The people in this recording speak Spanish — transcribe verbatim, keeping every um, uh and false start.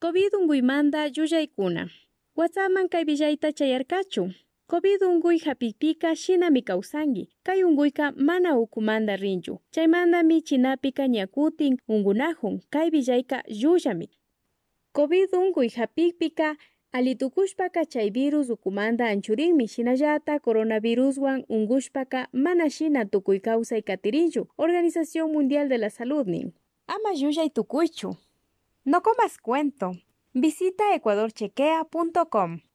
COVID unguymanta yuyaykuna. WhatsAppman kay villayta chayarkachu. COVID unguy hapikpika shinami kawsanki. Kay unguyka mana ukumanta rinchu. Chaymantami chinapika ñakutin ungunahun. Kay villayka llullami. COVID unguy hapikpika alitukushpaka chay virus ukumanta anchurinmi. Shinallata coronaviruswan ungushpaka mana shina tukuy kawsay katirinchu. Organización Mundial de la Salud nin. Ama llullay tukuychu. No comas cuento. Visita ecuador chequea punto com.